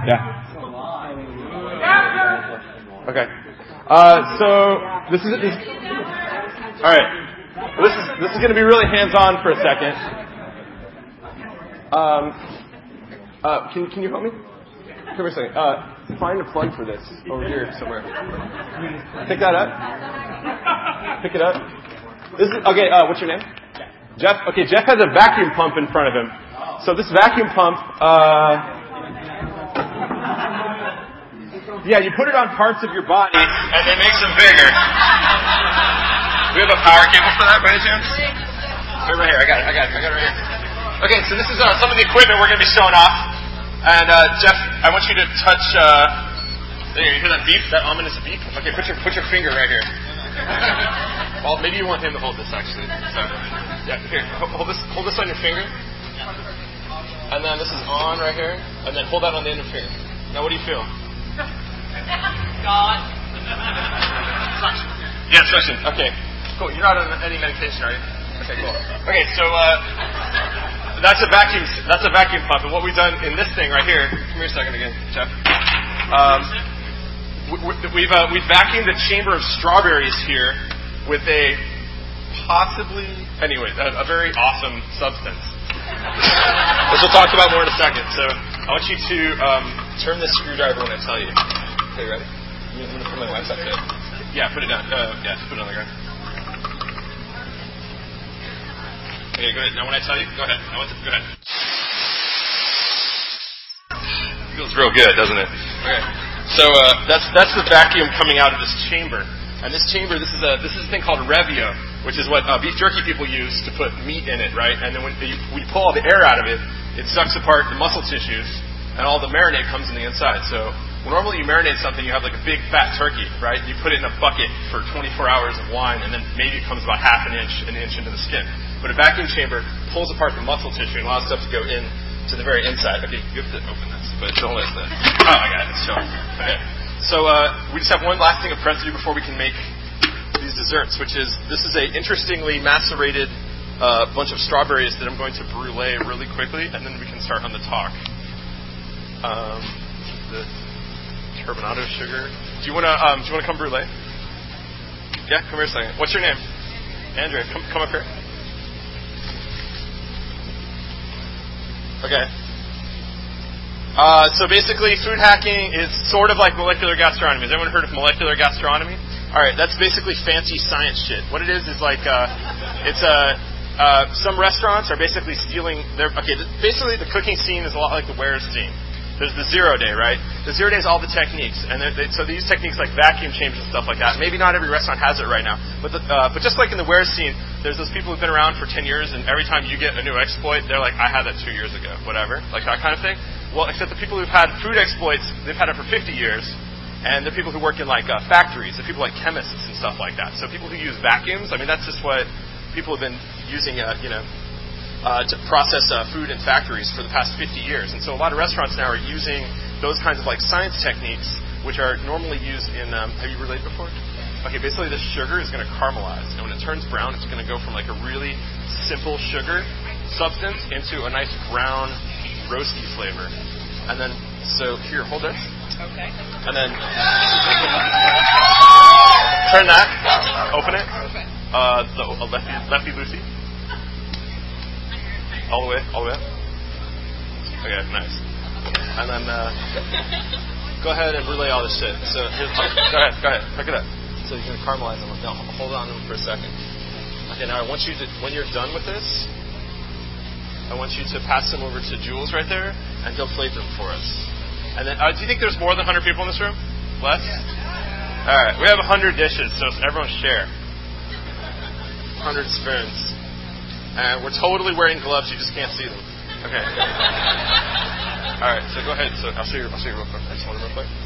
Yeah. Okay. So this is all right. This is going to be really hands-on for a second. Can you help me? Come here a second. Find a plug for this over here somewhere. Pick that up. Pick it up. This is okay. What's your name? Jeff. Okay, Jeff has a vacuum pump in front of him. So this vacuum pump. Yeah, you put it on parts of your body, and it makes them bigger. Do we have a power cable for that, by any chance? Right here. I got it right here. Okay, so this is some of the equipment we're going to be showing off. And Jeff, I want you to touch. There, you hear that beep? That ominous beep? Okay, put your finger right here. Well, maybe you want him to hold this actually. So, yeah, here, hold this on your finger. And then this is on right here. And then hold that on the end of your finger. Now, what do you feel? God. Suction. Yeah, suction. Okay, cool. You're not on any medication, are you? Okay, cool. Okay, so that's a vacuum pump, and what we've done in this thing right here. Come here a second again, Jeff. We've vacuumed a chamber of strawberries here with a very awesome substance, which we'll talk about more in a second. So I want you to turn this screwdriver when I tell you. Okay, ready? I'm going to put my wife's up there. Yeah, put it down. Just put it on the ground. Okay, go ahead. Now when I tell you, go ahead. Go ahead. Feels real good, doesn't it? Okay. So that's the vacuum coming out of this chamber. And this chamber, this is a thing called Revio, which is what beef jerky people use to put meat in it, right? And then when you pull all the air out of it, it sucks apart the muscle tissues, and all the marinade comes in the inside. So normally you marinate something, you have like a big fat turkey, right? You put it in a bucket for 24 hours of wine, and then maybe it comes about an inch into the skin. But a vacuum chamber pulls apart the muscle tissue and allows stuff to go in to the very inside. Okay, you have to open this, but don't let that. Oh, I got it. It's showing. Okay. So we just have one last thing of prep to do before we can make these desserts, which is this is a interestingly macerated bunch of strawberries that I'm going to brulee really quickly, and then we can start on the talk. The turbinado sugar. Do you want to come brulee? Yeah, come here a second. What's your name? Andrea. Come up here. Okay. So basically, food hacking is sort of like molecular gastronomy. Has anyone heard of molecular gastronomy? All right, that's basically fancy science shit. What it is like some restaurants are basically stealing their. Okay, basically the cooking scene is a lot like the Wares scene. There's the 0 day, right? The 0 day is all the techniques, and so they use techniques like vacuum chambers and stuff like that. Maybe not every restaurant has it right now, but just like in the Wares scene, there's those people who've been around for 10 years, and every time you get a new exploit, they're like, I had that 2 years ago, whatever, like that kind of thing. Well, except the people who've had food exploits, they've had it for 50 years, and the people who work in like factories, the people like chemists and stuff like that. So people who use vacuums, I mean, that's just what people have been using, to process food in factories for the past 50 years. And so a lot of restaurants now are using those kinds of like science techniques, which are normally used in, have you relayed before? Okay, basically this sugar is going to caramelize. And when it turns brown, it's going to go from like a really simple sugar substance into a nice brown, roasty flavor. And then, so here, hold this. Okay. And then turn that, open it. Lefty loosey. All the way up. Okay, nice. And then go ahead and relay all this shit. So here's, go ahead, pick it up. So you're gonna caramelize them. Now hold on to them for a second. Okay, now I want you to, when you're done with this, I want you to pass them over to Jules right there, and he'll plate them for us. And then, do you think there's more than 100 people in this room? Less? All right, we have 100 dishes, so everyone share. 100 spoons. And we're totally wearing gloves. You just can't see them. Okay. All right. So go ahead. So I'll show you real quick. I just want to real quick.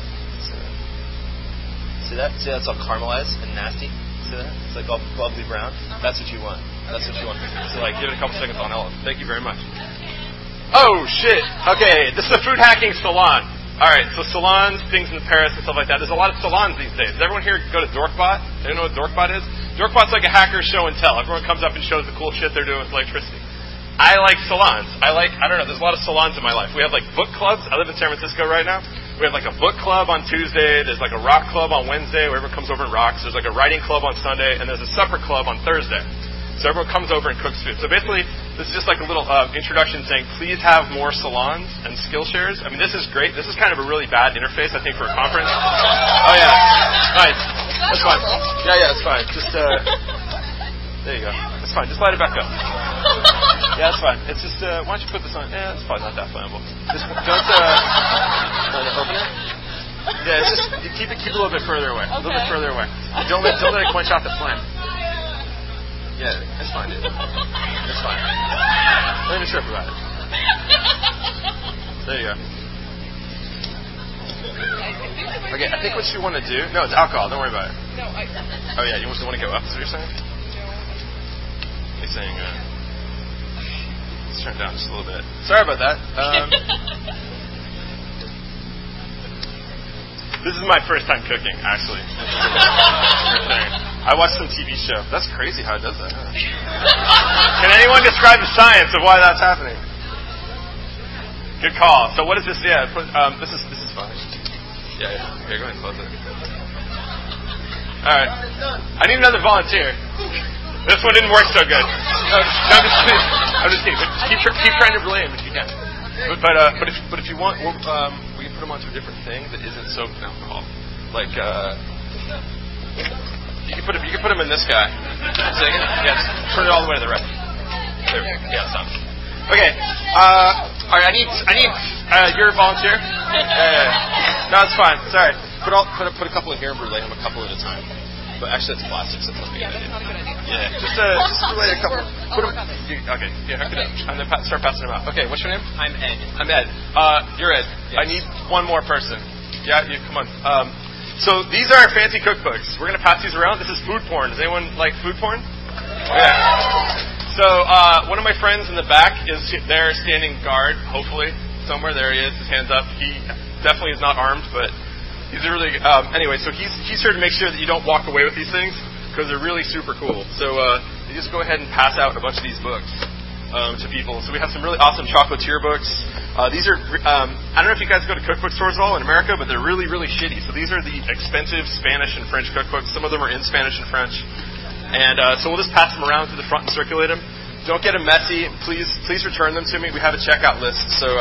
See that? See that's all caramelized and nasty. See that? It's like all bubbly brown. That's what you want. So like, give it a couple seconds on olive. Thank you very much. Oh shit. Okay. This is a food hacking salon. All right. So salons, things in Paris and stuff like that. There's a lot of salons these days. Does everyone here go to Dorkbot? Do you know what Dorkbot is? Dorkbot's like a hacker show and tell. Everyone comes up and shows the cool shit they're doing with electricity. I like salons. I don't know, there's a lot of salons in my life. We have like book clubs. I live in San Francisco right now. We have like a book club on Tuesday. There's like a rock club on Wednesday where everyone comes over and rocks. There's like a writing club on Sunday. And there's a supper club on Thursday. So everyone comes over and cooks food. So basically, this is just like a little introduction saying, please have more salons and Skillshares. I mean, this is great. This is kind of a really bad interface, I think, for a conference. Oh, yeah. Nice. That's fine. Yeah, that's fine. Just, there you go. That's fine. Just light it back up. Yeah, that's fine. It's just, why don't you put this on? Yeah, it's probably not that flammable. Just don't, open it. Yeah, it's just, you keep it a little bit further away. A little bit further away. Don't let it quench out the flame. Yeah, it's fine, dude. It's fine. Don't even trip about it. There you go. Okay, I think what you want to do... No, it's alcohol. Don't worry about it. No, Oh, yeah, you want to go up, is what you're saying? He's saying... let's turn it down just a little bit. Sorry about that. This is my first time cooking, actually. I watched some TV show. That's crazy how it does that. Huh? Can anyone describe the science of why that's happening? Good call. So what is this? Yeah, this is fine. Yeah. Here, go ahead and close it. All right. I need another volunteer. This one didn't work so good. No, I'm just kidding. Keep trying to blame if you can. But if you want, we can put them onto a different thing that isn't soaked in alcohol. Like you can put them in this guy. Say again? Yes. Turn it all the way to the right. There we go. Yeah, stop. Okay. All right. I need. You're a volunteer. No, it's fine. Sorry. Put a couple in here and relay them a couple at a time. But actually, that's plastic, so it's not a good idea. That's not a good idea. Yeah, just relay a couple. Okay, yeah, hook it up. And then start passing them out. Okay, what's your name? I'm Ed. I'm Ed. You're Ed. Yes. I need one more person. Yeah, come on. So these are our fancy cookbooks. We're going to pass these around. This is food porn. Does anyone like food porn? Yeah. So one of my friends in the back is there standing guard, hopefully. Somewhere. There he is, his hands up. He definitely is not armed, but... He's a really anyway. So he's here to make sure that you don't walk away with these things because they're really super cool. So you just go ahead and pass out a bunch of these books to people. So we have some really awesome chocolatier books. These are I don't know if you guys go to cookbook stores at all in America, but they're really shitty. So these are the expensive Spanish and French cookbooks. Some of them are in Spanish and French, and so we'll just pass them around to the front and circulate them. Don't get them messy. Please return them to me. We have a checkout list. So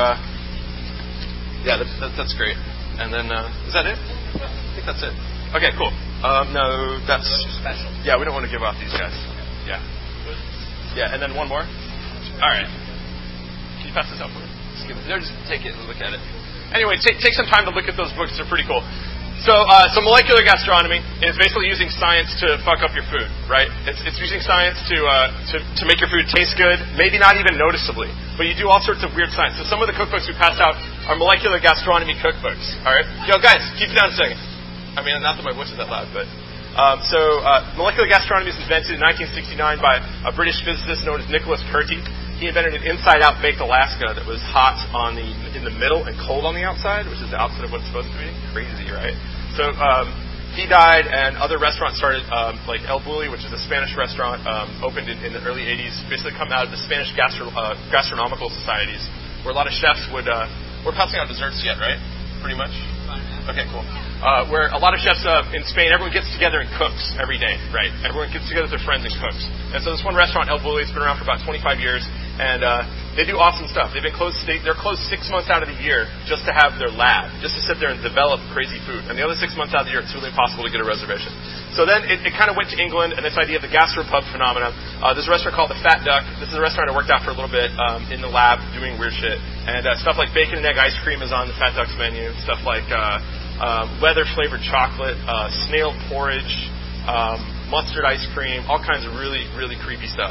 yeah, that's great. And then, is that it? I think that's it. Okay, cool. No, that's... special. Yeah, we don't want to give off these guys. Yeah. Yeah, and then one more. All right. Can you pass this out for me? Just take it and look at it. Anyway, take some time to look at those books. They're pretty cool. So molecular gastronomy is basically using science to fuck up your food, right? It's using science to make your food taste good, maybe not even noticeably, but you do all sorts of weird science. So some of the cookbooks we passed out are molecular gastronomy cookbooks. All right, guys, keep it down a second. I mean, not that my voice is that loud, but molecular gastronomy was invented in 1969 by a British physicist known as Nicholas Curti. He invented an inside-out baked Alaska that was hot in the middle and cold on the outside, which is the opposite of what it's supposed to be. Crazy, right? So he died, and other restaurants started, like El Bulli, which is a Spanish restaurant, opened in the early 80s, basically come out of the Spanish gastronomical societies, where a lot of chefs would... we're passing out desserts yet, right? Pretty much? Okay, cool. Where a lot of chefs in Spain, everyone gets together and cooks every day, right? Everyone gets together with their friends and cooks. And so this one restaurant, El Bulli, has been around for about 25 years, and they do awesome stuff. They're closed 6 months out of the year just to have their lab, just to sit there and develop crazy food. And the other 6 months out of the year, it's really impossible to get a reservation. So then it kind of went to England, and this idea of the gastropub phenomenon. There's a restaurant called the Fat Duck. This is a restaurant I worked at for a little bit in the lab doing weird shit. And stuff like bacon and egg ice cream is on the Fat Duck's menu. Stuff like leather-flavored chocolate, snail porridge, mustard ice cream, all kinds of really creepy stuff.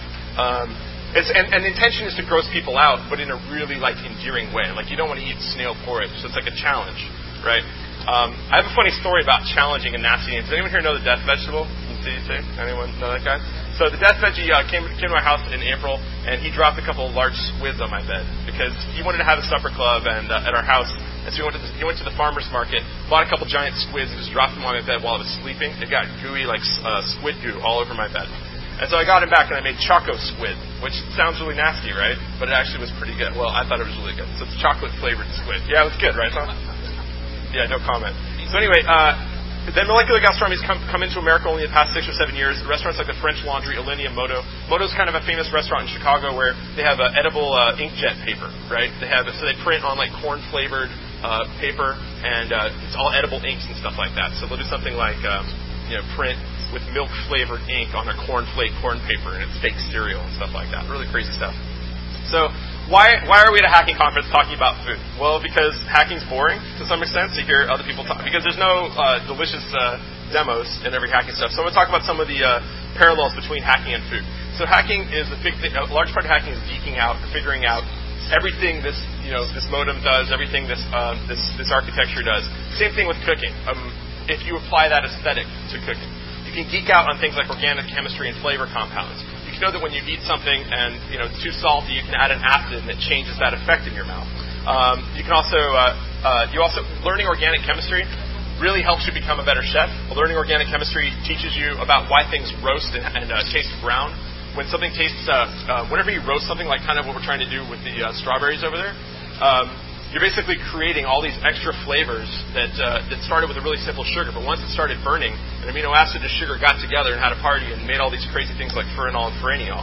And the intention is to gross people out, but in a really endearing way. Like, you don't want to eat snail porridge, so it's like a challenge, right? I have a funny story about challenging a nasty name. Does anyone here know the death vegetable? Anyone know that guy? So the death veggie came to my house in April, and he dropped a couple of large squids on my bed because he wanted to have a supper club and at our house. And so he went to the farmer's market, bought a couple giant squids, and just dropped them on my bed while I was sleeping. It got gooey, like squid goo, all over my bed. And so I got him back and I made choco squid, which sounds really nasty, right? But it actually was pretty good. Well, I thought it was really good. So it's chocolate flavored squid. Yeah, it was good, right, Tom? Yeah, no comment. So anyway, then molecular gastronomy has come into America only in the past 6 or 7 years. Restaurants like the French Laundry, Alinea, Moto. Moto's kind of a famous restaurant in Chicago where they have edible inkjet paper, right? So they print on like corn-flavored paper, and it's all edible inks and stuff like that. So they'll do something like print with milk-flavored ink on a cornflake corn paper, and it's fake cereal and stuff like that. Really crazy stuff. So why are we at a hacking conference talking about food? Well, because hacking's boring to some extent to hear other people talk. Because there's no delicious demos in every hacking stuff. So I'm going to talk about some of the parallels between hacking and food. So hacking is a big thing. A large part of hacking is geeking out, figuring out everything this modem does, everything this architecture does. Same thing with cooking. If you apply that aesthetic to cooking, you can geek out on things like organic chemistry and flavor compounds. You know that when you eat something and it's too salty, you can add an acid and it changes that effect in your mouth. You can also learning organic chemistry really helps you become a better chef. Learning organic chemistry teaches you about why things roast and taste brown. When something tastes, whenever you roast something, like kind of what we're trying to do with the strawberries over there, you're basically creating all these extra flavors that started with a really simple sugar, but once it started burning, an amino acid and sugar got together and had a party and made all these crazy things like furanol and furanol.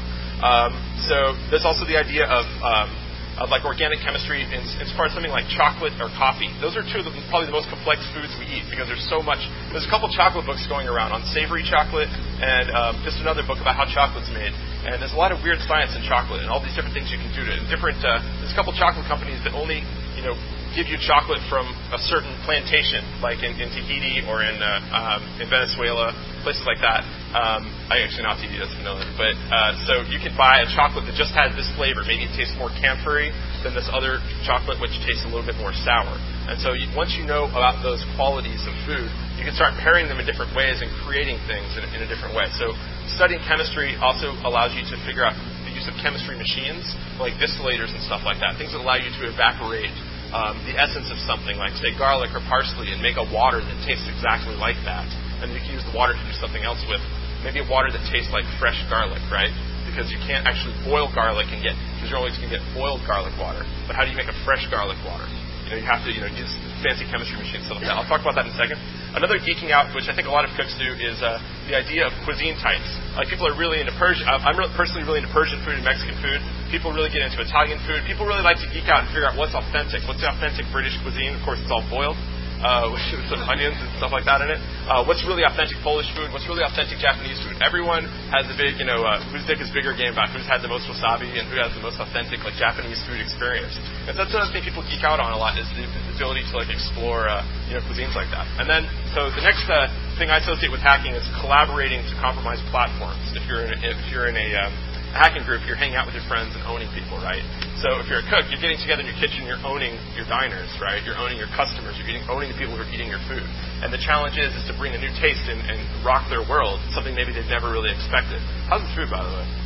So there's also the idea of like organic chemistry as far as something like chocolate or coffee. Those are two of probably the most complex foods we eat because there's so much. There's a couple chocolate books going around on savory chocolate and just another book about how chocolate's made. And there's a lot of weird science in chocolate and all these different things you can do to it. There's a couple chocolate companies that only give you chocolate from a certain plantation, like in Tahiti or in Venezuela, places like that. Actually not Tahiti, that's vanilla. But so you can buy a chocolate that just has this flavor. Maybe it tastes more camphory than this other chocolate, which tastes a little bit more sour. And so once you know about those qualities of food, you can start pairing them in different ways and creating things in a different way. So studying chemistry also allows you to figure out the use of chemistry machines, like distillators and stuff like that, things that allow you to evaporate the essence of something, like, say, garlic or parsley, and make a water that tastes exactly like that. And you can use the water to do something else with. Maybe a water that tastes like fresh garlic, right? Because you can't actually boil garlic because you're always going to get boiled garlic water. But how do you make a fresh garlic water? You have to use fancy chemistry machines, stuff like that. I'll talk about that in a second. Another geeking out, which I think a lot of cooks do, is the idea of cuisine types. Like people are really into Persian. I'm personally really into Persian food and Mexican food. People really get into Italian food. People really like to geek out and figure out what's authentic. What's the authentic British cuisine? Of course, it's all boiled. With some onions and stuff like that in it. What's really authentic Polish food? What's really authentic Japanese food? Everyone has a big, whose dick is bigger game about who's had the most wasabi and who has the most authentic, like, Japanese food experience. And that's another thing people geek out on a lot is the ability to, like, explore, cuisines like that. And then, so the next thing I associate with hacking is collaborating to compromise platforms. If you're in a hacking group, you're hanging out with your friends and owning people, right? So if you're a cook, you're getting together in your kitchen, you're owning your diners, right? You're owning your customers, you're owning the people who are eating your food. And the challenge is to bring a new taste and rock their world, something maybe they've never really expected. How's the food, by the way?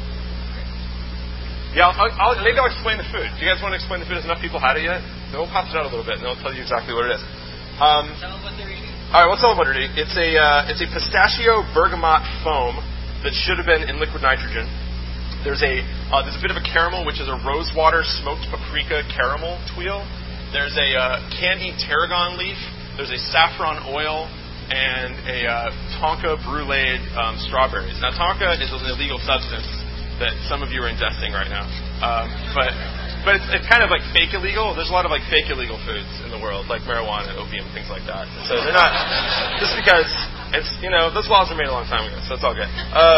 Yeah, maybe I'll explain the food. Do you guys want to explain the food? Has enough people had it yet? Then we'll pass it out a little bit, and I'll tell you exactly what it is. Tell them what they're eating. All right, we'll tell them what they're eating. It's a pistachio bergamot foam that should have been in liquid nitrogen. There's a bit of a caramel, which is a rosewater smoked paprika caramel tuile. There's a candied tarragon leaf. There's a saffron oil and a tonka brulee strawberries. Now, tonka is an illegal substance that some of you are ingesting right now, but it's kind of like fake illegal. There's a lot of like fake illegal foods in the world, like marijuana, opium, things like that. So they're not just because it's those laws were made a long time ago, so it's all good.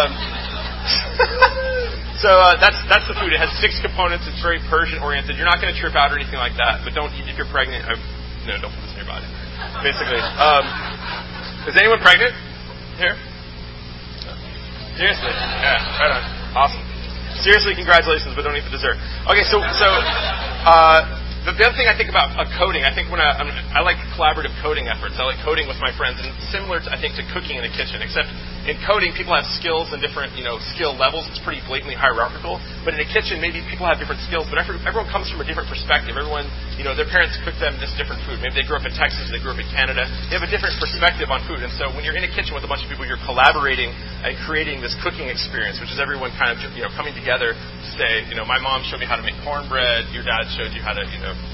So that's the food. It has 6 components. It's very Persian oriented. You're not going to trip out or anything like that. But don't eat if you're pregnant. Don't put this in your body. Basically, is anyone pregnant here? Seriously? Yeah. Right on. Awesome. Seriously, congratulations, but don't eat the dessert. Okay, so the other thing I think about coding, I think when I like collaborative coding efforts. I like coding with my friends, and similar to, I think, to cooking in the kitchen, except in coding, people have skills and different, skill levels. It's pretty blatantly hierarchical. But in a kitchen, maybe people have different skills, but everyone comes from a different perspective. Everyone, their parents cook them this different food. Maybe they grew up in Texas, they grew up in Canada. They have a different perspective on food. And so when you're in a kitchen with a bunch of people, you're collaborating and creating this cooking experience, which is everyone kind of, coming together to say, my mom showed me how to make cornbread. Your dad showed you how to,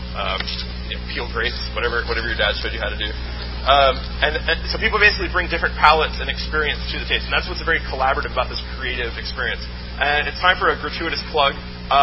peel grapes, whatever your dad showed you how to do. And so people basically bring different palettes and experience to the taste, and that's what's very collaborative about this creative experience. And it's time for a gratuitous plug.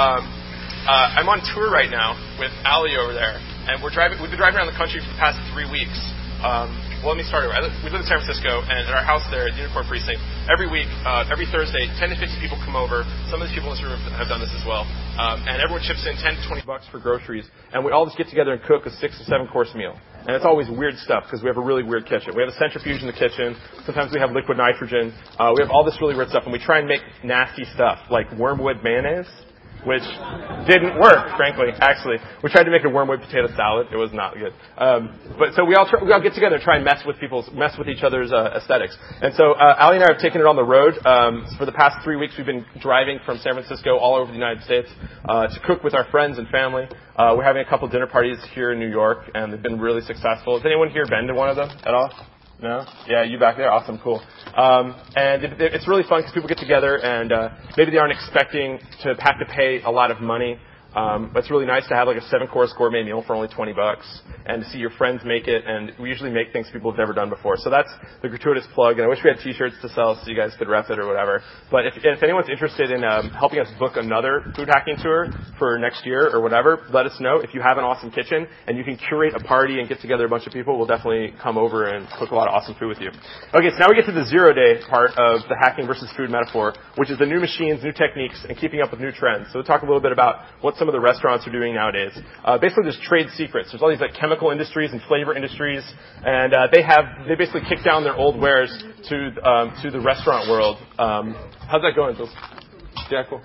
I'm on tour right now with Ali over there, and we've been driving around the country for the past 3 weeks. Well, let me start over. We live in San Francisco, and at our house there at Unicorn Precinct, every week, every Thursday, 10 to 50 people come over. Some of these people in this room have done this as well. And everyone chips in $10 to $20 for groceries, and we all just get together and cook a 6 to 7 course meal. And it's always weird stuff because we have a really weird kitchen. We have a centrifuge in the kitchen. Sometimes we have liquid nitrogen. We have all this really weird stuff, and we try and make nasty stuff like wormwood mayonnaise, which didn't work, frankly, actually. We tried to make a wormwood potato salad. It was not good. But so we all get together and try and mess with each other's aesthetics. And so Ali and I have taken it on the road. For the past 3 weeks, we've been driving from San Francisco all over the United States to cook with our friends and family. We're having a couple dinner parties here in New York, and they've been really successful. Has anyone here been to one of them at all? No? Yeah, you back there? Awesome, cool. And it's really fun because people get together and maybe they aren't expecting to have to pay a lot of money. But it's really nice to have like a 7-course gourmet meal for only $20 and to see your friends make it. And we usually make things people have never done before. So that's the gratuitous plug. And I wish we had T-shirts to sell so you guys could rep it or whatever. But if anyone's interested in helping us book another food hacking tour for next year or whatever, let us know. If you have an awesome kitchen and you can curate a party and get together a bunch of people, we'll definitely come over and cook a lot of awesome food with you. Okay, so now we get to the 0-day part of the hacking versus food metaphor, which is the new machines, new techniques, and keeping up with new trends. So we'll talk a little bit about what some of the restaurants are doing nowadays. Basically, there's trade secrets. There's all these like chemical industries and flavor industries, and they basically kick down their old wares to the restaurant world. How's that going, Jules? Yeah, cool.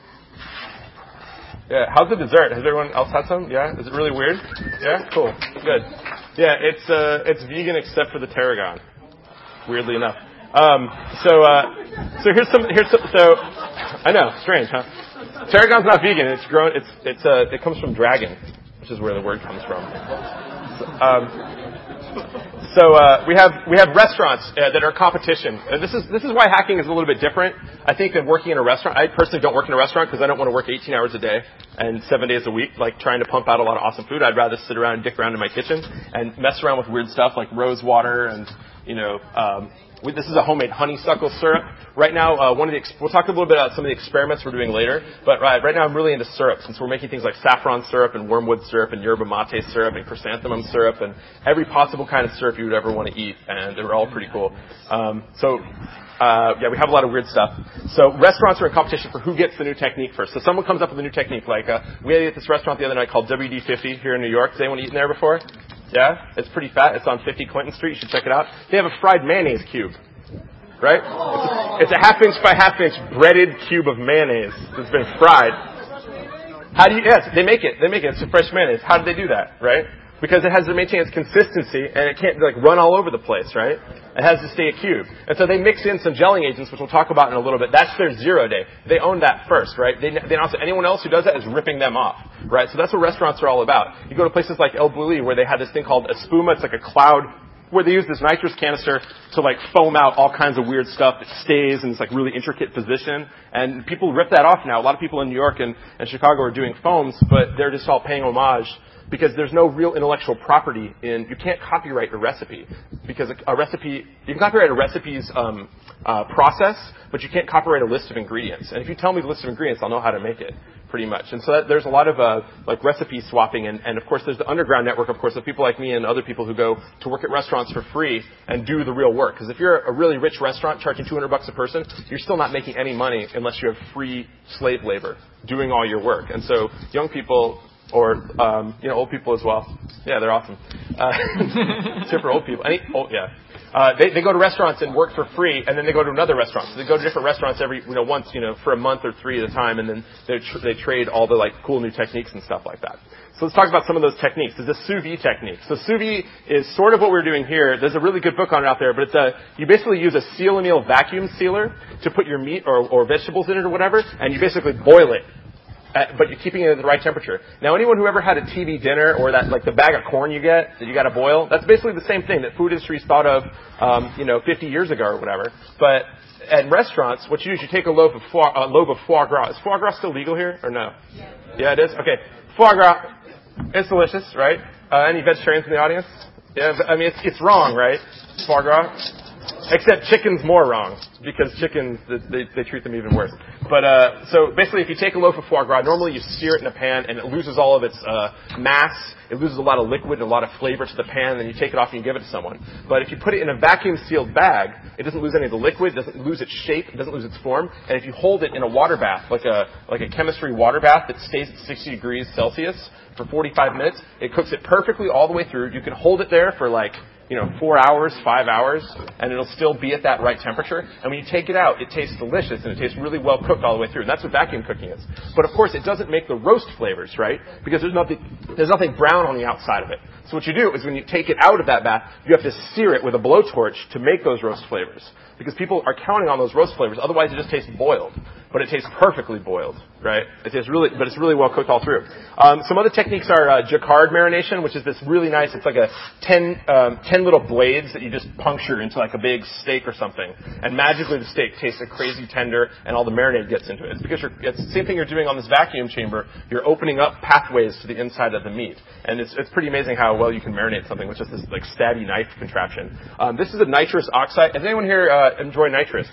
Yeah, how's the dessert? Has everyone else had some? Yeah, is it really weird? Yeah, cool, good. Yeah, it's vegan except for the tarragon. Weirdly enough. So here's some. So I know, strange, huh? Tarragon's not vegan. It's grown. It comes from dragon, which is where the word comes from. So we have restaurants that are competition. And this is why hacking is a little bit different. I think than working in a restaurant. I personally don't work in a restaurant because I don't want to work 18 hours a day and 7 days a week, like trying to pump out a lot of awesome food. I'd rather sit around and dick around in my kitchen and mess around with weird stuff like rose water and this is a homemade honeysuckle syrup. Right now, we'll talk a little bit about some of the experiments we're doing later. But right now, I'm really into syrup, since we're making things like saffron syrup and wormwood syrup and yerba mate syrup and chrysanthemum syrup and every possible kind of syrup you would ever want to eat, and they're all pretty cool. We have a lot of weird stuff. So restaurants are in competition for who gets the new technique first. So someone comes up with a new technique, like we had at this restaurant the other night called WD-50 here in New York. Has anyone eaten there before? Yeah? It's pretty fat. It's on 50 Clinton Street. You should check it out. They have a fried mayonnaise cube. Right? It's a half-inch by half-inch breaded cube of mayonnaise that's been fried. Yes, they make it. It's a fresh mayonnaise. How do they do that, right? Because it has to maintain its consistency, and it can't run all over the place, right? It has to stay a cube. And so they mix in some gelling agents, which we'll talk about in a little bit. That's their 0-day. They own that first, right? Anyone else who does that is ripping them off, right? So that's what restaurants are all about. You go to places like El Bulli, where they have this thing called espuma. It's like a cloud, where they use this nitrous canister to foam out all kinds of weird stuff that stays in this really intricate position. And people rip that off now. A lot of people in New York and Chicago are doing foams, but they're just all paying homage because there's no real intellectual property you can't copyright a recipe. Because a recipe, you can copyright a recipe's process, but you can't copyright a list of ingredients. And if you tell me the list of ingredients, I'll know how to make it, pretty much. And so there's a lot of recipe swapping, and of course there's the underground network, of course, of people like me and other people who go to work at restaurants for free and do the real work. Because if you're a really rich restaurant charging $200 a person, you're still not making any money unless you have free slave labor doing all your work. And so young people or old people as well. Yeah, they're awesome. Except for old people. They go to restaurants and work for free, and then they go to another restaurant. So they go to different restaurants once for a month or 3 at a time, and then they trade all the cool new techniques and stuff like that. So let's talk about some of those techniques. There's a sous vide technique. So sous vide is sort of what we're doing here. There's a really good book on it out there, but you basically use a seal and meal vacuum sealer to put your meat or vegetables in it or whatever, and you basically boil it. But you're keeping it at the right temperature. Now, anyone who ever had a TV dinner or that the bag of corn you get that you got to boil, that's basically the same thing that food industries thought of, 50 years ago or whatever. But at restaurants, what you do is you take a loaf of foie gras. Is foie gras still legal here or no? Yeah, it is. Okay, foie gras. It's delicious, right? Any vegetarians in the audience? Yeah, I mean it's wrong, right? Foie gras. Except chicken's more wrong, because chickens, they treat them even worse. But, so basically if you take a loaf of foie gras, normally you sear it in a pan and it loses all of its, mass. It loses a lot of liquid and a lot of flavor to the pan, and then you take it off and you give it to someone. But if you put it in a vacuum sealed bag, it doesn't lose any of the liquid, it doesn't lose its shape, it doesn't lose its form. And if you hold it in a water bath, like a chemistry water bath that stays at 60 degrees Celsius for 45 minutes, it cooks it perfectly all the way through. You can hold it there for 4 hours, 5 hours, and it'll still be at that right temperature. And when you take it out, it tastes delicious, and it tastes really well cooked all the way through. And that's what vacuum cooking is. But of course, it doesn't make the roast flavors, right? Because there's nothing brown on the outside of it. So what you do is when you take it out of that bath, you have to sear it with a blowtorch to make those roast flavors. Because people are counting on those roast flavors. Otherwise, it just tastes boiled. But it tastes perfectly boiled, right? But it's really well cooked all through. Some other techniques are jacquard marination, which is this really nice. It's like a 10 little blades that you just puncture into a big steak or something, and magically the steak tastes crazy tender, and all the marinade gets into it. It's because it's the same thing you're doing on this vacuum chamber. You're opening up pathways to the inside of the meat, and it's pretty amazing how well you can marinate something with just this stabby knife contraption. This is a nitrous oxide. Does anyone here enjoy nitrous?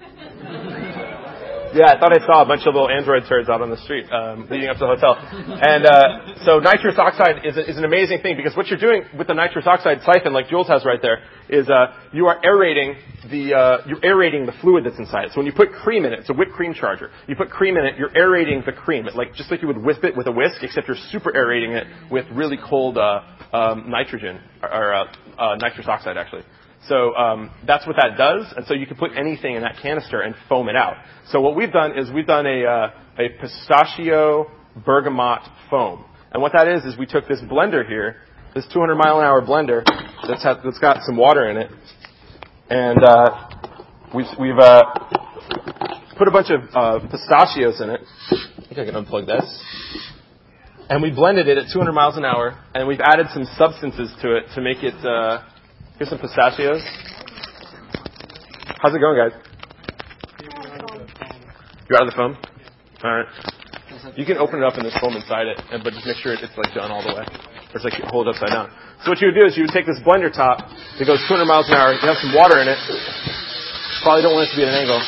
Yeah, I thought I saw a bunch of little Android turds out on the street leading up to the hotel. And so nitrous oxide is an amazing thing, because what you're doing with the nitrous oxide siphon, like Jules has right there, is you are aerating the fluid that's inside it. So when you put cream in it, it's a whipped cream charger. You put cream in it, you're aerating the cream, just like you would whisk it with a whisk, except you're super aerating it with really cold nitrogen or nitrous oxide actually. So that's what that does, and so you can put anything in that canister and foam it out. So what we've done is we've done a pistachio bergamot foam, and what that is we took this blender here, this 200-mile-an-hour blender that's got some water in it, and we've put a bunch of pistachios in it. I think I can unplug this. And we blended it at 200 miles an hour, and we've added some substances to it to make it. Here's some pistachios. How's it going, guys? You're out of the foam? All right. You can open it up and there's foam inside it, but just make sure it's done all the way. Or it's hold it upside down. So what you would do is you would take this blender top that goes 200 miles an hour. You have some water in it. Probably don't want it to be at an angle.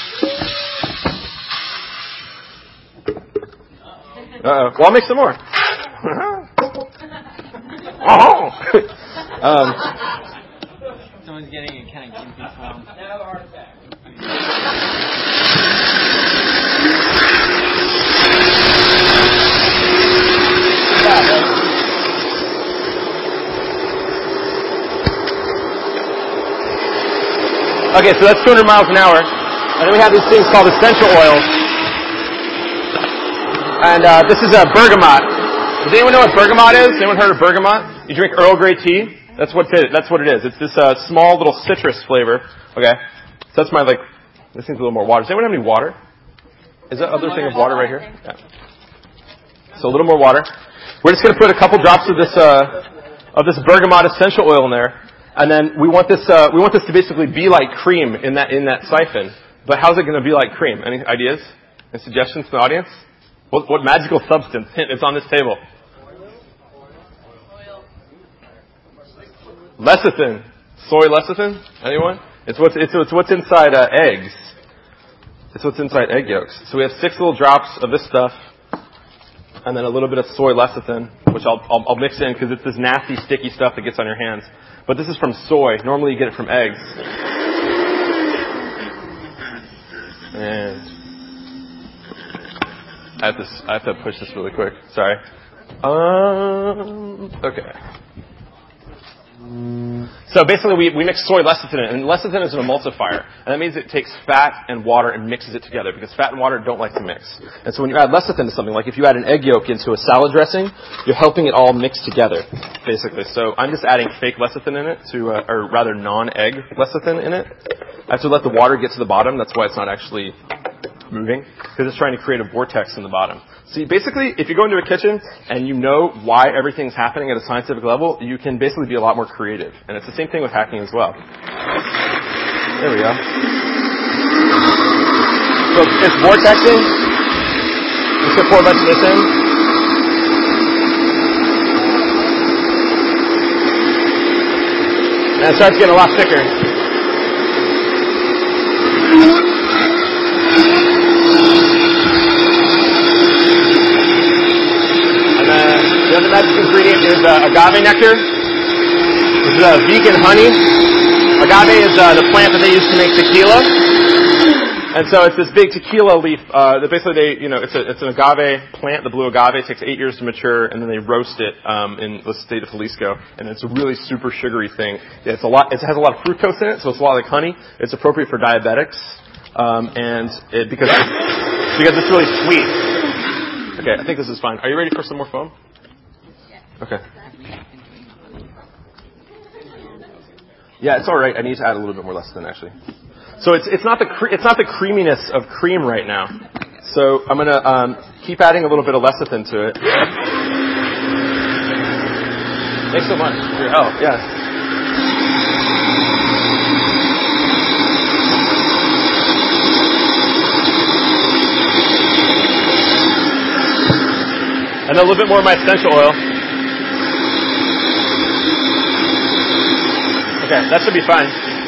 Uh-oh. Well, I'll make some more. Someone's getting a kind of gimpy form. No heart attack. Okay, so that's 200 miles an hour. And then we have these things called essential oils. And this is a bergamot. Does anyone know what bergamot is? Anyone heard of bergamot? You drink Earl Grey tea? That's what it is. It's this small little citrus flavor. Okay. So that's this thing's a little more water. Does anyone have any water? Is that other thing of water right here? Yeah. So a little more water. We're just going to put a couple drops of this bergamot essential oil in there. And then we want this to basically be like cream in that siphon. But how's it going to be like cream? Any ideas? Any suggestions from the audience? What magical substance? Hint, it's on this table. Lecithin. Soy lecithin? Anyone? It's what's inside eggs. It's what's inside egg yolks. So we have 6 little drops of this stuff, and then a little bit of soy lecithin, which I'll mix in because it's this nasty, sticky stuff that gets on your hands. But this is from soy. Normally you get it from eggs. And I have to push this really quick. Sorry. Okay. So basically, we mix soy lecithin in, and lecithin is an emulsifier, and that means it takes fat and water and mixes it together, because fat and water don't like to mix. And so when you add lecithin to something, like if you add an egg yolk into a salad dressing, you're helping it all mix together, basically. So I'm just adding fake lecithin in it, or rather non-egg lecithin in it. I have to let the water get to the bottom. That's why it's not actually moving, because it's trying to create a vortex in the bottom. See, basically, if you go into a kitchen and you know why everything's happening at a scientific level, you can basically be a lot more creative. And it's the same thing with hacking as well. There we go. So it's vortexing. Just gonna pour a bunch of this in. And it starts getting a lot thicker. The other magic ingredient is agave nectar, which is vegan honey. Agave is the plant that they use to make tequila, and so it's this big tequila leaf. That basically it's an agave plant. The blue agave takes 8 years to mature, and then they roast it in the state of Jalisco, and it's a really super sugary thing. It has a lot of fructose in it, so it's a lot like honey. It's appropriate for diabetics, because it's really sweet. Okay, I think this is fine. Are you ready for some more foam? Okay. Yeah, it's all right. I need to add a little bit more lecithin, actually. So it's not the creaminess of cream right now. So I'm gonna keep adding a little bit of lecithin to it. Thanks so much for your help. Yes. And a little bit more of my essential oil. Okay, that should be fine.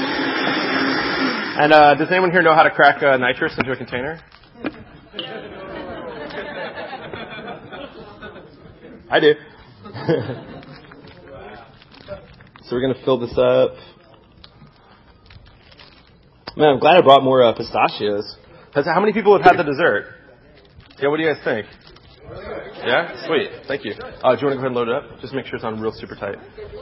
And does anyone here know how to crack nitrous into a container? I do. So we're going to fill this up. Man, I'm glad I brought more pistachios. How many people have had the dessert? Yeah, what do you guys think? Yeah? Sweet. Thank you. Do you want to go ahead and load it up? Just make sure it's on real super tight.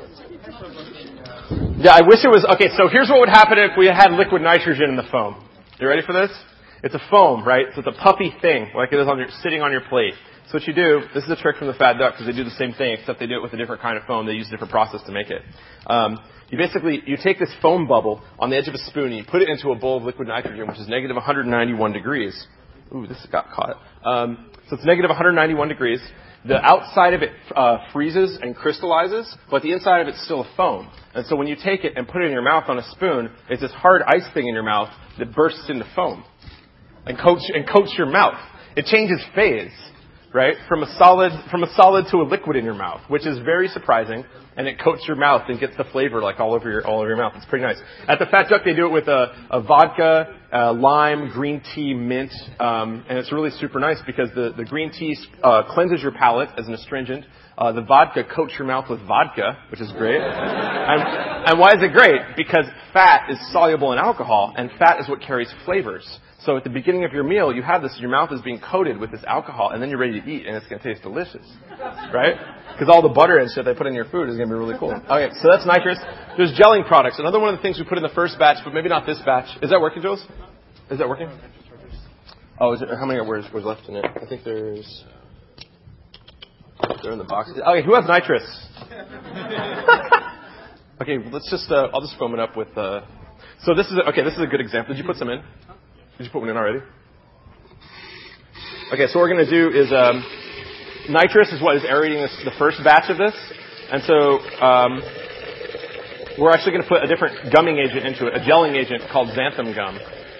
Yeah, I wish it was... Okay, so here's what would happen if we had liquid nitrogen in the foam. You ready for this? It's a foam, right? So it's a puffy thing, like it is sitting on your plate. So what you do, this is a trick from the Fat Duck, because they do the same thing, except they do it with a different kind of foam. They use a different process to make it. You take this foam bubble on the edge of a spoon, and you put it into a bowl of liquid nitrogen, which is negative 191 degrees. Ooh, this got caught. So it's negative 191 degrees. The outside of it freezes and crystallizes, but the inside of it's still a foam. And so when you take it and put it in your mouth on a spoon, it's this hard ice thing in your mouth that bursts into foam and coats your mouth. It changes phase, right? From a solid to a liquid in your mouth, which is very surprising. And it coats your mouth and gets the flavor like all over your mouth. It's pretty nice. At the Fat Duck, they do it with a vodka, lime, green tea, mint, and it's really super nice because the green tea cleanses your palate as an astringent. The vodka coats your mouth with vodka, which is great. And why is it great? Because fat is soluble in alcohol, and fat is what carries flavors. So at the beginning of your meal, you have this, your mouth is being coated with this alcohol, and then you're ready to eat, and it's going to taste delicious. Right? Because all the butter and shit they put in your food is going to be really cool. Okay, so that's nitrous. There's gelling products. Another one of the things we put in the first batch, but maybe not this batch. Is that working, Jules? Is that working? Oh, how many was left in it? I think they're in the box. Okay, who has nitrous? Okay, let's just, I'll just foam it up with, so this is a good example. Did you put some in? Did you put one in already? Okay, so what we're going to do is, nitrous is what is aerating the first batch of this. And so, we're actually going to put a different gumming agent into it, a gelling agent called xanthan gum,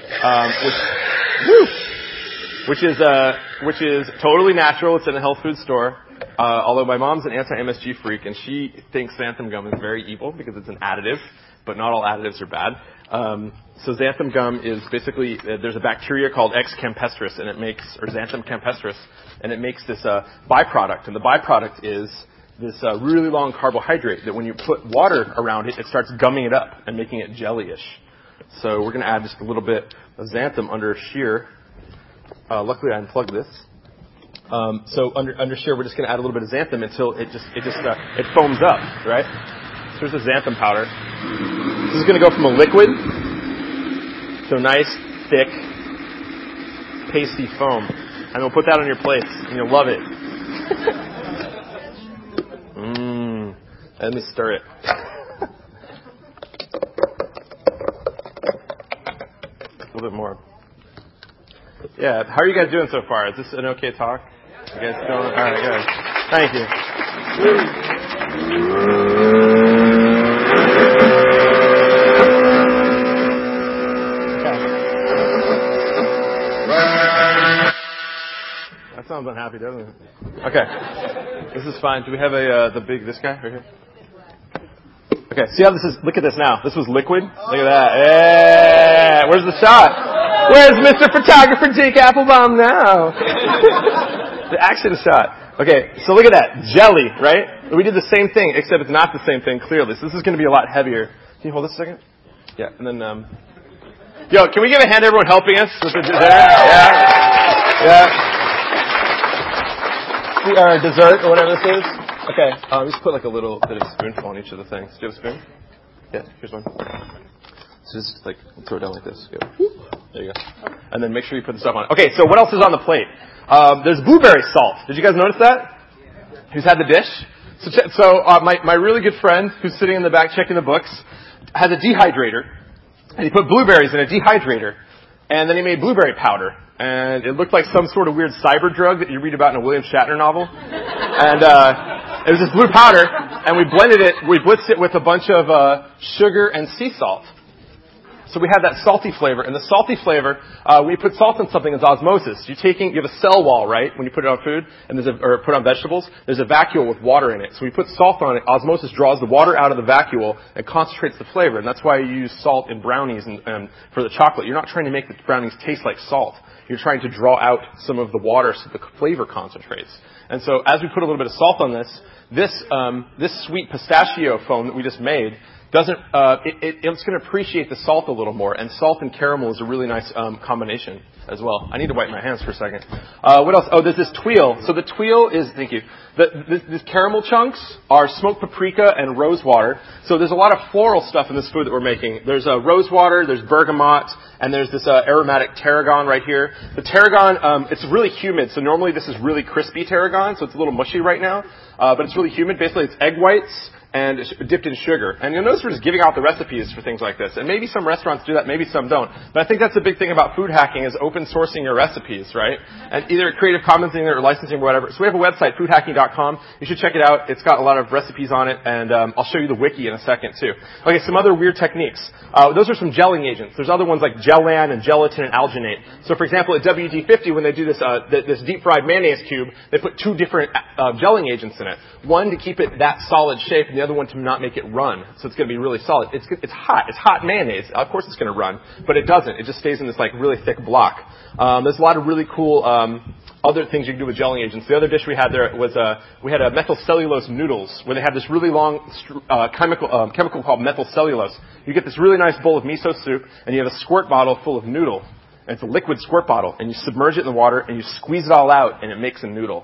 which is totally natural. It's in a health food store. Although my mom's an anti-MSG freak, and she thinks xanthan gum is very evil because it's an additive, but not all additives are bad. So xanthan gum is basically, there's a bacteria called X. campestris, xanthan campestris, and it makes this byproduct. And the byproduct is this really long carbohydrate that when you put water around it, it starts gumming it up and making it jellyish. So we're going to add just a little bit of xanthan under shear. Luckily, I unplugged this. So under shear, we're just going to add a little bit of xanthan until it foams up, right? So here's the xanthan powder. This is going to go from a liquid to a nice, thick, pasty foam. And we'll put that on your plates, and you'll love it. Let me stir it. A little bit more. Yeah, how are you guys doing so far? Is this an okay talk? You guys doing all right? Good. Thank you. That sounds unhappy, doesn't it? Okay, this is fine. Do we have this guy right here? Okay, see how this is? Look at this now. This was liquid. Look at that. Yeah. Where's the shot? Where's Mr. Photographer Jake Applebaum now? The action shot. Okay, so look at that. Jelly, right? We did the same thing, except it's not the same thing, clearly. So this is going to be a lot heavier. Can you hold this a second? Yeah, and then, yo, can we give a hand to everyone helping us with the dessert? Yeah. Our dessert, or whatever this is. Okay, just put like a little bit of a spoonful on each of the things. Do you have a spoon? Yeah, here's one. So just like throw it down like this. Go. There you go. And then make sure you put the stuff on. Okay, so what else is on the plate? There's blueberry salt. Did you guys notice that? Who's had the dish? So my really good friend who's sitting in the back checking the books has a dehydrator, and he put blueberries in a dehydrator, and then he made blueberry powder. And it looked like some sort of weird cyber drug that you read about in a William Shatner novel. And it was this blue powder, and we blitzed it with a bunch of sugar and sea salt. So we have that salty flavor, and the salty flavor, we put salt in something as osmosis. You have a cell wall, right, when you put it on food, and or put on vegetables, there's a vacuole with water in it. So we put salt on it, osmosis draws the water out of the vacuole and concentrates the flavor, and that's why you use salt in brownies and for the chocolate. You're not trying to make the brownies taste like salt. You're trying to draw out some of the water so the flavor concentrates. And so as we put a little bit of salt on this sweet pistachio foam that we just made, it's going to appreciate the salt a little more, and salt and caramel is a really nice combination as well. I need to wipe my hands for a second. What else? Oh, there's this tuile. So the tuile is, thank you, these caramel chunks are smoked paprika and rose water. So there's a lot of floral stuff in this food that we're making. There's rose water, there's bergamot, and there's this aromatic tarragon right here. The tarragon, it's really humid, so normally this is really crispy tarragon, so it's a little mushy right now, but it's really humid. Basically, it's egg whites and dipped in sugar. And you'll notice we're just giving out the recipes for things like this. And maybe some restaurants do that, maybe some don't. But I think that's the big thing about food hacking is open sourcing your recipes, right? And either Creative Commonsing or licensing or whatever. So we have a website, foodhacking.com. You should check it out. It's got a lot of recipes on it, and I'll show you the wiki in a second, too. Okay, some other weird techniques. Those are some gelling agents. There's other ones like Gellan and gelatin and alginate. So, for example, at WD-50, when they do this deep-fried mayonnaise cube, they put two different gelling agents in it. One to keep it that solid shape, and the other one to not make it run. So it's going to be really solid. It's hot. It's hot mayonnaise. Of course it's going to run, but it doesn't. It just stays in this like really thick block. There's a lot of really cool other things you can do with gelling agents. The other dish we had there was we had methylcellulose noodles, where they have this really long chemical called methylcellulose. You get this really nice bowl of miso soup, and you have a squirt bottle full of noodle. And it's a liquid squirt bottle, and you submerge it in the water, and you squeeze it all out, and it makes a noodle.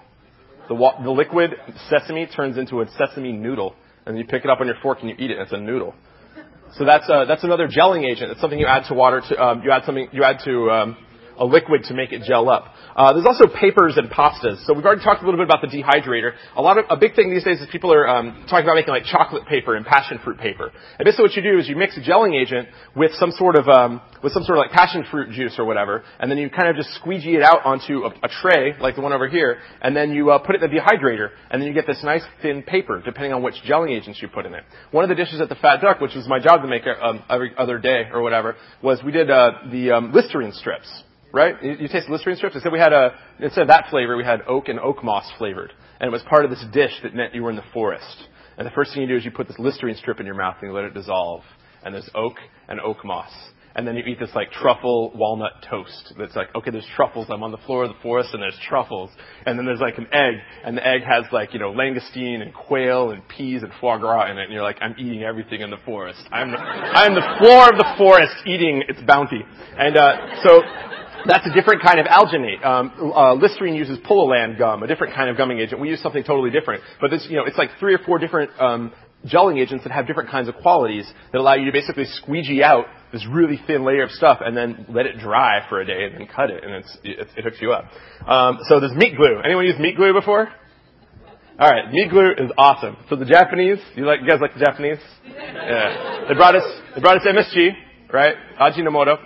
The liquid sesame turns into a sesame noodle, and you pick it up on your fork and you eat it, and it's a noodle. So that's another gelling agent. It's something you add to water. You add to a liquid to make it gel up. There's also papers and pastas. So we've already talked a little bit about the dehydrator. A big thing these days is people are talking about making like chocolate paper and passion fruit paper. And basically what you do is you mix a gelling agent with some sort of like passion fruit juice or whatever, and then you kind of just squeegee it out onto a tray like the one over here, and then you put it in the dehydrator, and then you get this nice thin paper depending on which gelling agents you put in it. One of the dishes at the Fat Duck, which was my job to make every other day or whatever, was we did the Listerine strips. Right? You taste Listerine strips? Instead of that flavor, we had oak and oak moss flavored. And it was part of this dish that meant you were in the forest. And the first thing you do is you put this Listerine strip in your mouth and you let it dissolve. And there's oak and oak moss. And then you eat this like truffle walnut toast. That's like, okay, there's truffles. I'm on the floor of the forest and there's truffles. And then there's like an egg. And the egg has like, langoustine and quail and peas and foie gras in it. And you're like, I'm eating everything in the forest. I'm the floor of the forest eating its bounty. And, so That's a different kind of alginate. Listerine uses Pololand gum, a different kind of gumming agent. We use something totally different. But this, it's like 3 or 4 different gelling agents that have different kinds of qualities that allow you to basically squeegee out this really thin layer of stuff and then let it dry for a day and then cut it, and it hooks you up. So there's meat glue. Anyone used meat glue before? All right, meat glue is awesome. So the Japanese, you guys like the Japanese? Yeah. They brought us MSG, right? Ajinomoto,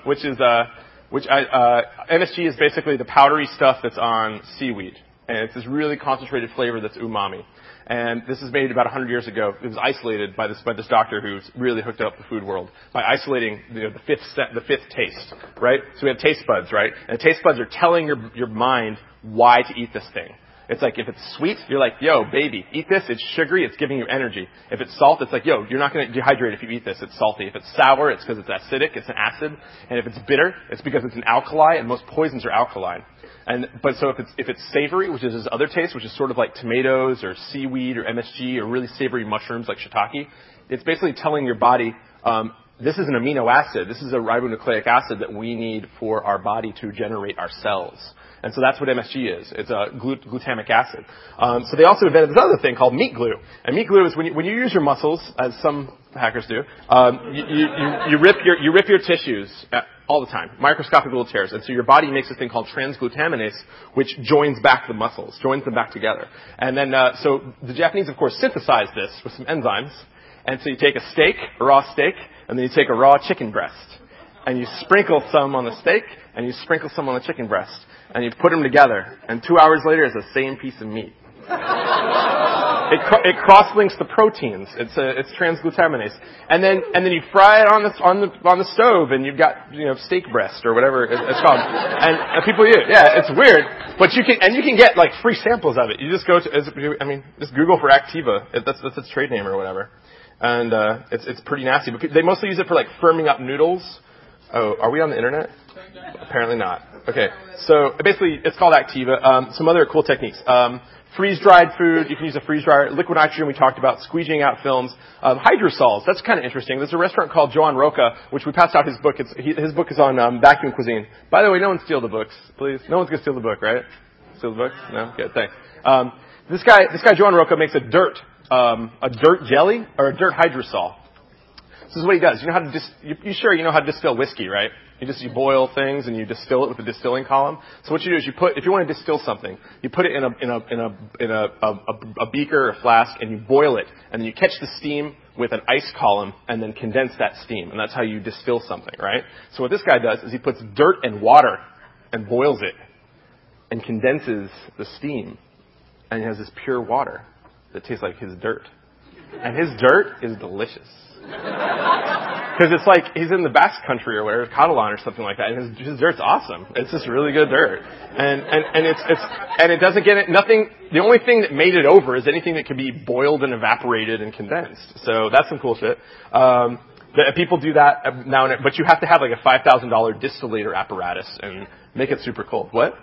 MSG is basically the powdery stuff that's on seaweed. And it's this really concentrated flavor that's umami. And this is made about 100 years ago. It was isolated by this doctor who's really hooked up the food world by isolating the fifth taste, right? So we have taste buds, right? And taste buds are telling your mind why to eat this thing. It's like if it's sweet, you're like, yo, baby, eat this. It's sugary. It's giving you energy. If it's salt, it's like, yo, you're not going to dehydrate if you eat this. It's salty. If it's sour, it's because it's acidic. It's an acid. And if it's bitter, it's because it's an alkali. And most poisons are alkaline. But so if it's savory, which is this other taste, which is sort of like tomatoes or seaweed or MSG or really savory mushrooms like shiitake, it's basically telling your body, this is an amino acid. This is a ribonucleic acid that we need for our body to generate our cells. And so that's what MSG is. It's a glutamic acid. So they also invented this other thing called meat glue. And meat glue is when you use your muscles, as some hackers do, you rip your tissues all the time, microscopic little tears. And so your body makes this thing called transglutaminase, which joins back the muscles, joins them back together. And then, so the Japanese, of course, synthesized this with some enzymes. And so you take a raw steak, and then you take a raw chicken breast. And you sprinkle some on the steak, and you sprinkle some on the chicken breast. And you put them together, and 2 hours later, it's the same piece of meat. It cross-links the proteins. It's transglutaminase, and then you fry it on the stove, and you've got steak breast or whatever it's called. And people use it. Yeah, it's weird, but you can get like free samples of it. You just go to just Google for Activa. That's its trade name or whatever, and it's pretty nasty. But they mostly use it for like firming up noodles. Oh, are we on the internet? Apparently not. Okay, so basically it's called Activa. Some other cool techniques. Freeze-dried food, you can use a freeze dryer. Liquid nitrogen, we talked about. Squeegeeing out films. Hydrosols, that's kind of interesting. There's a restaurant called Joan Roca, which we passed out his book. His book is on vacuum cuisine. By the way, no one steal the books, please. No one's going to steal the book, right? Steal the books? No? Good, thanks. This guy Joan Roca makes a dirt jelly or a dirt hydrosol. This is what he does. You know how to you know how to distill whiskey, right? You boil things and you distill it with a distilling column. So what you do is if you want to distill something, you put it in a beaker or flask and you boil it, and then you catch the steam with an ice column and then condense that steam, and that's how you distill something, right? So what this guy does is he puts dirt and water and boils it and condenses the steam, and he has this pure water that tastes like his dirt. And his dirt is delicious. Because it's like he's in the Basque country or whatever, Catalan or something like that, and his dirt's awesome. It's just really good dirt, and it doesn't get it. Nothing. The only thing that made it over is anything that can be boiled and evaporated and condensed. So that's some cool shit. People do that now and then, but you have to have like a $5,000 distillator apparatus and make it super cold. What?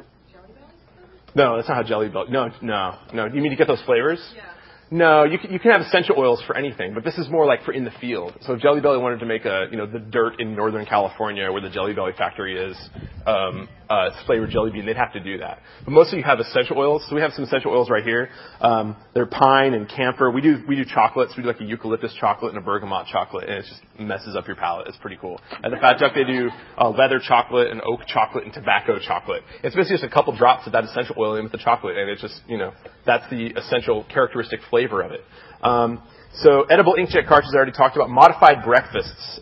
No, that's not how Jelly Belly. No. You mean to get those flavors? Yeah. No, you can have essential oils for anything, but this is more like for in the field. So if Jelly Belly wanted to make the dirt in Northern California where the Jelly Belly factory is, flavored jelly bean, they'd have to do that. But mostly you have essential oils. So we have some essential oils right here. They're pine and camphor. We do chocolates. We do like a eucalyptus chocolate and a bergamot chocolate, and it just messes up your palate. It's pretty cool. At the Fat Duck, they do leather chocolate and oak chocolate and tobacco chocolate. It's basically just a couple drops of that essential oil in with the chocolate, and it's just, that's the essential characteristic flavor of it. So edible inkjet cartridges I already talked about. Modified breakfasts.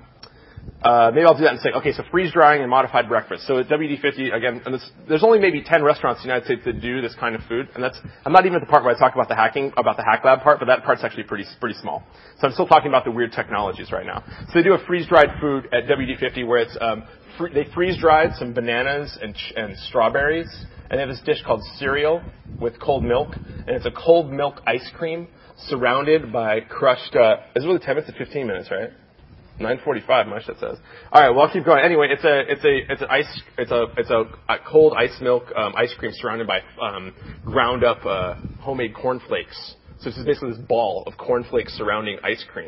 Maybe I'll do that and say, okay, so freeze drying and modified breakfast. So at WD-50, again, and there's only maybe 10 restaurants in the United States that do this kind of food, and I'm not even at the part where I talk about the hack lab part, but that part's actually pretty small. So I'm still talking about the weird technologies right now. So they do a freeze-dried food at WD-50 where it's, they freeze-dried some bananas and strawberries, and they have this dish called cereal with cold milk, and it's a cold milk ice cream surrounded by crushed, it's really 10 minutes to 15 minutes, right? 9:45, much that says. All right, well I'll keep going. Anyway, it's a cold ice milk ice cream surrounded by ground up homemade cornflakes. So this is basically this ball of cornflakes surrounding ice cream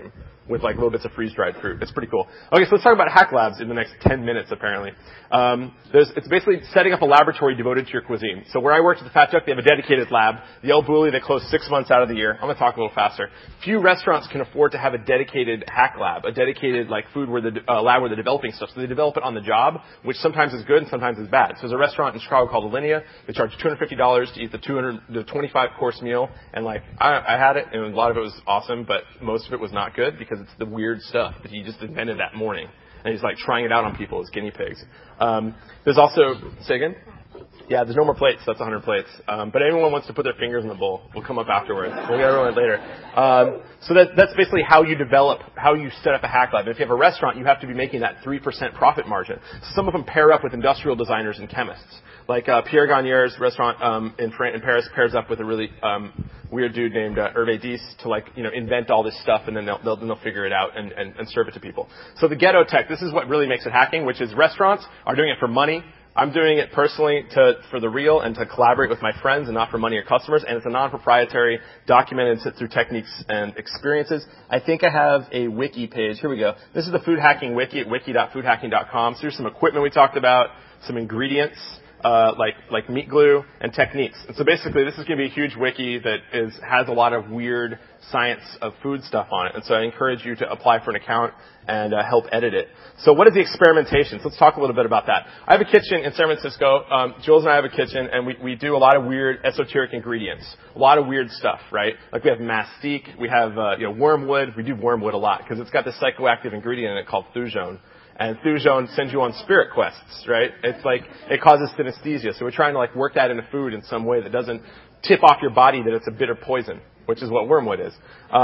with like little bits of freeze-dried fruit. It's pretty cool. Okay, so let's talk about hack labs in the next 10 minutes, apparently. It's basically setting up a laboratory devoted to your cuisine. So where I worked at the Fat Duck, they have a dedicated lab. The El Bulli, they close 6 months out of the year. I'm going to talk a little faster. Few restaurants can afford to have a dedicated hack lab, a dedicated like food where lab where they're developing stuff. So they develop it on the job, which sometimes is good and sometimes is bad. So there's a restaurant in Chicago called Alinea. They charge $250 to eat the 25-course meal. And like, I had it, and a lot of it was awesome, but most of it was not good because it's the weird stuff that he just invented that morning. And he's like trying it out on people as guinea pigs. There's also, say again? Yeah, there's no more plates. That's 100 plates. But anyone wants to put their fingers in the bowl, we'll come up afterwards. We'll get everyone later. So that's basically how you set up a hack lab. If you have a restaurant, you have to be making that 3% profit margin. Some of them pair up with industrial designers and chemists. Like Pierre Gagnere's restaurant in Paris pairs up with a really weird dude named Hervé Dice to like invent all this stuff, and then they'll figure it out and serve it to people. So the ghetto tech, this is what really makes it hacking, which is restaurants are doing it for money. I'm doing it personally for the real and to collaborate with my friends and not for money or customers. And it's a non-proprietary, documented through techniques and experiences. I think I have a wiki page. Here we go. This is the food hacking wiki at wiki.foodhacking.com. So here's some equipment we talked about, some ingredients, like meat glue and techniques. And so basically this is going to be a huge wiki that has a lot of weird science of food stuff on it. And so I encourage you to apply for an account and help edit it. So what is the experimentation? So let's talk a little bit about that. I have a kitchen in San Francisco. Jules and I have a kitchen, and we do a lot of weird esoteric ingredients, a lot of weird stuff, right? Like we have mastique, we have wormwood. We do wormwood a lot because it's got this psychoactive ingredient in it called thujone. And thujone sends you on spirit quests, right? It's like it causes synesthesia. So we're trying to like work that into food in some way that doesn't tip off your body that it's a bitter poison, which is what wormwood is.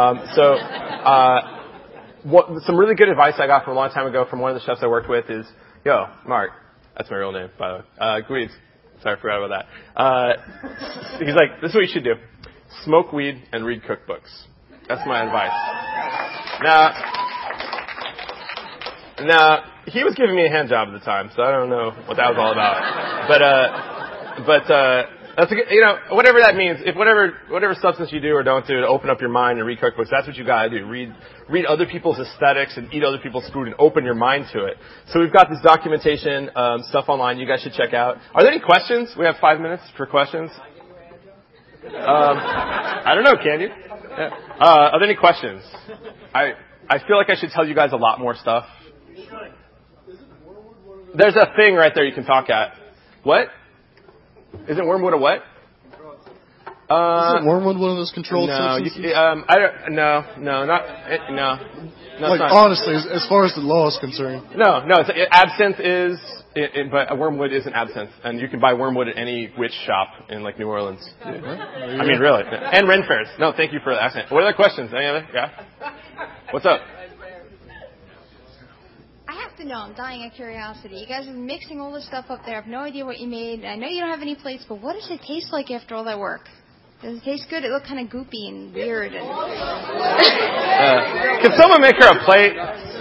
Some really good advice I got from a long time ago from one of the chefs I worked with is, Mark, that's my real name, by the way. Guiz. Sorry, I forgot about that. He's like, this is what you should do. Smoke weed and read cookbooks. That's my advice. Now, he was giving me a hand job at the time, so I don't know what that was all about. But that's whatever that means. If whatever substance you do or don't do to open up your mind and read cookbooks, that's what you gotta do. Read other people's aesthetics and eat other people's food and open your mind to it. So we've got this documentation stuff online. You guys should check out. Are there any questions? We have 5 minutes for questions. I don't know. Can you? Yeah. Are there any questions? I feel like I should tell you guys a lot more stuff. There's a thing right there you can talk at. What? Isn't wormwood a what? Isn't wormwood one of those controlled substances? No. Like, honestly, as far as the law is concerned. No. Absinthe is, but wormwood isn't absinthe. And you can buy wormwood at any witch shop in, like, New Orleans. Yeah. I mean, really. And Ren fairs. No, thank you for the accent. What other questions? Any other? Yeah? What's up? No, I'm dying of curiosity. You guys are mixing all this stuff up there. I have no idea what you made. I know you don't have any plates, but what does it taste like after all that work? Does it taste good? It looked kind of goopy and weird. Can someone make her a plate?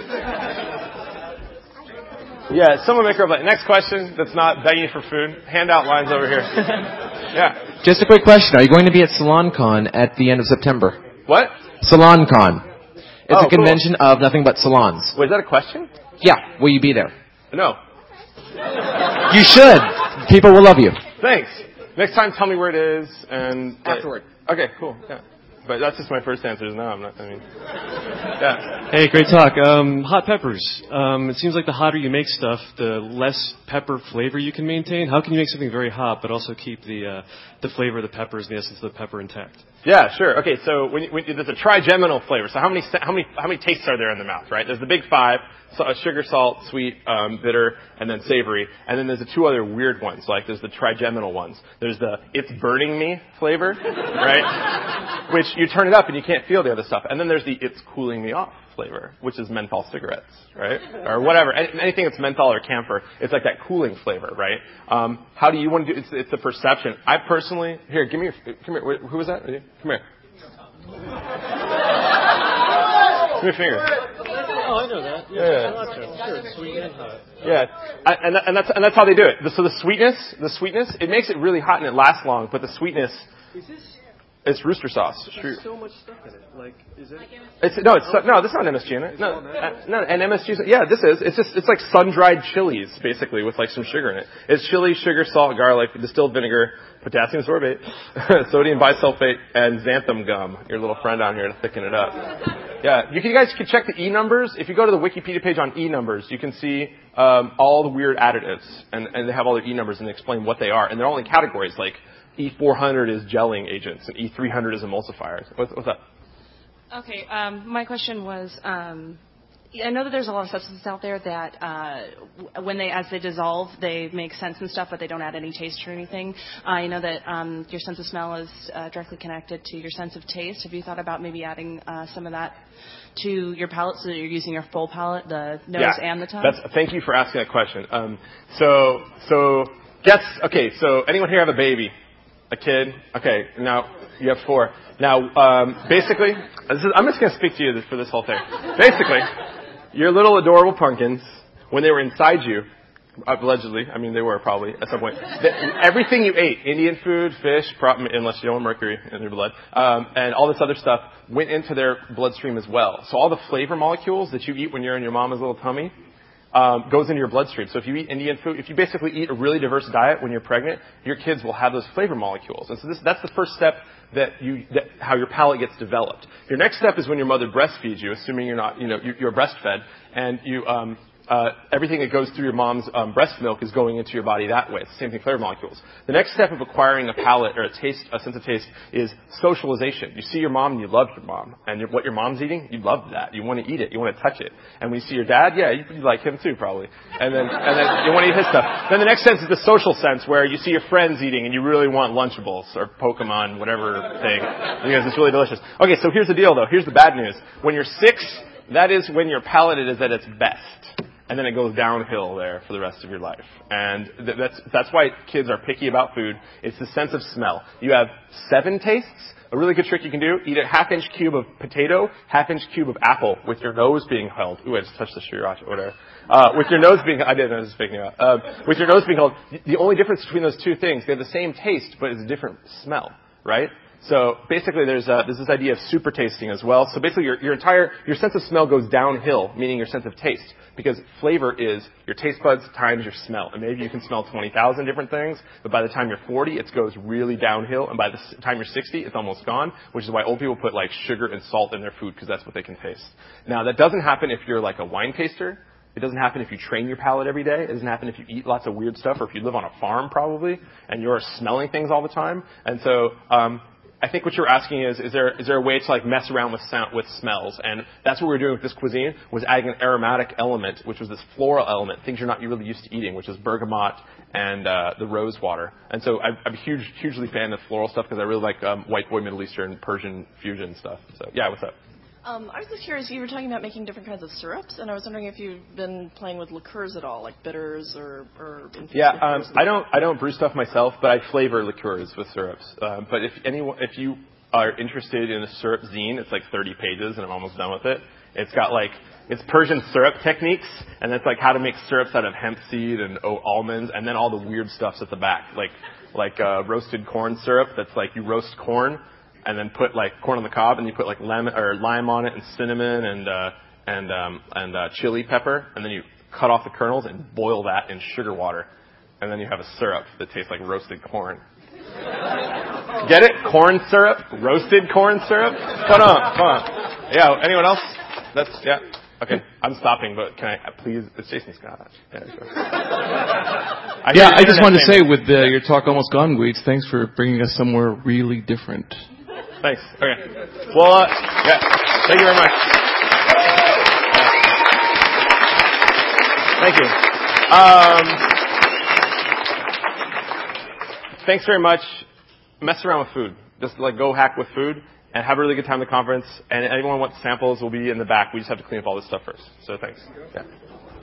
Yeah, someone make her a plate. Next question that's not begging for food. Handout lines over here. Yeah. Just a quick question. Are you going to be at SalonCon at the end of September? What? SalonCon. It's a convention of nothing but salons. Wait, is that a question? Yeah. Will you be there? No. You should. People will love you. Thanks. Next time, tell me where it is and afterward. Okay, cool. Yeah. But that's just my first answer. Is no, I'm not. I mean, yeah. Hey, great talk. Hot peppers. It seems like the hotter you make stuff, the less pepper flavor you can maintain. How can you make something very hot but also keep the flavor of the peppers and the essence of the pepper intact? Yeah, sure. Okay, so when there's a trigeminal flavor. So how many tastes are there in the mouth, right? There's the big five: sugar, salt, sweet, bitter, and then savory. And then there's the two other weird ones. Like there's the trigeminal ones. There's the "it's burning me" flavor, right? Which you turn it up and you can't feel the other stuff. And then there's the "it's cooling me off" flavor, which is menthol cigarettes, right? Or whatever. Anything that's menthol or camphor, it's like that cooling flavor, right? How do you want to do? It's a perception. I personally, here, come here. Who was that? Come here. Give me a finger. Oh, I know that. Yeah. Sure, sweet and hot. Yeah, and that's how they do it. So the sweetness, it makes it really hot and it lasts long. But the sweetness, It's rooster sauce. There's so much stuff in it. Like, is it? This is not MSG in it. No, and MSG. Yeah, this is. It's like sun-dried chilies, basically, with like some sugar in it. It's chili, sugar, salt, garlic, distilled vinegar, potassium sorbate, sodium bisulfate, and xanthan gum. Your little friend down here to thicken it up. Yeah, you guys can check the E numbers. If you go to the Wikipedia page on E numbers, you can see all the weird additives, and they have all their E numbers and they explain what they are, and they're all in categories like E400 is gelling agents and E300 is emulsifiers. What's up? Okay, my question was, I know that there's a lot of substances out there that as they dissolve, they make scents and stuff, but they don't add any taste or anything. I know that your sense of smell is directly connected to your sense of taste. Have you thought about maybe adding some of that to your palate so that you're using your full palate, the nose and the tongue? Thank you for asking that question. So anyone here have a baby? A kid? Okay, now you have 4. Now, basically, I'm just going to speak to you for this whole thing. Basically, your little adorable pumpkins, when they were inside you, allegedly, I mean they were probably at some point, everything you ate, Indian food, fish, unless you don't want mercury in your blood, and all this other stuff went into their bloodstream as well. So all the flavor molecules that you eat when you're in your mama's little tummy, goes into your bloodstream. So if you eat Indian food, if you basically eat a really diverse diet when you're pregnant, your kids will have those flavor molecules. And so that's the first step how your palate gets developed. Your next step is when your mother breastfeeds you, assuming you're breastfed, and everything that goes through your mom's breast milk is going into your body that way. It's the same thing, flavor molecules. The next step of acquiring a palate or a sense of taste is socialization. You see your mom and you love your mom. And what your mom's eating, you love that. You want to eat it. You want to touch it. And when you see your dad, yeah, you like him too, probably. And then you want to eat his stuff. Then the next sense is the social sense where you see your friends eating and you really want Lunchables or Pokemon, whatever thing, because it's really delicious. Okay, so here's the deal though. Here's the bad news. When you're 6, that is when your palate is at its best. And then it goes downhill there for the rest of your life. And that's why kids are picky about food. It's the sense of smell. You have 7 tastes. A really good trick you can do, eat a half-inch cube of potato, half-inch cube of apple with your nose being held. Ooh, I just touched the sriracha, whatever. With your nose being, I didn't, I was just picking it up. With your nose being held, the only difference between those 2 things, they have the same taste, but it's a different smell, right? So basically there's this idea of super tasting as well. So basically your sense of smell goes downhill, meaning your sense of taste. Because flavor is your taste buds times your smell. And maybe you can smell 20,000 different things, but by the time you're 40, it goes really downhill. And by the time you're 60, it's almost gone, which is why old people put like sugar and salt in their food because that's what they can taste. Now that doesn't happen if you're like a wine taster. It doesn't happen if you train your palate every day. It doesn't happen if you eat lots of weird stuff or if you live on a farm probably and you're smelling things all the time. And so, I think what you're asking is there a way to like mess around with smells? And that's what we were doing with this cuisine, was adding an aromatic element, which was this floral element, things you're not really used to eating, which is bergamot and the rose water. And so I'm a hugely fan of floral stuff because I really like white boy Middle Eastern Persian fusion stuff. So yeah, what's up? I was just curious, you were talking about making different kinds of syrups, and I was wondering if you've been playing with liqueurs at all, like bitters or infused liqueurs. I don't brew stuff myself, but I flavor liqueurs with syrups. But if you are interested in a syrup zine, it's like 30 pages, and I'm almost done with it. It's got it's Persian syrup techniques, and that's like how to make syrups out of hemp seed and almonds, and then all the weird stuff's at the back, like roasted corn syrup. That's like you roast corn. And then put like corn on the cob, and you put like lemon or lime on it, and cinnamon, and chili pepper, and then you cut off the kernels and boil that in sugar water, and then you have a syrup that tastes like roasted corn. Get it? Corn syrup, roasted corn syrup. Come on. Yeah. Anyone else? Yeah. Okay, I'm stopping, but can I please? It's Jason Scott. Yeah, sure. I just wanted to say, with your talk almost gone, Weeds, thanks for bringing us somewhere really different. Thanks. Okay. Well, yeah. Thank you very much. Thank you. Thanks very much. Mess around with food. Just like go hack with food and have a really good time at the conference. And anyone who wants samples will be in the back. We just have to clean up all this stuff first. So thanks. Yeah.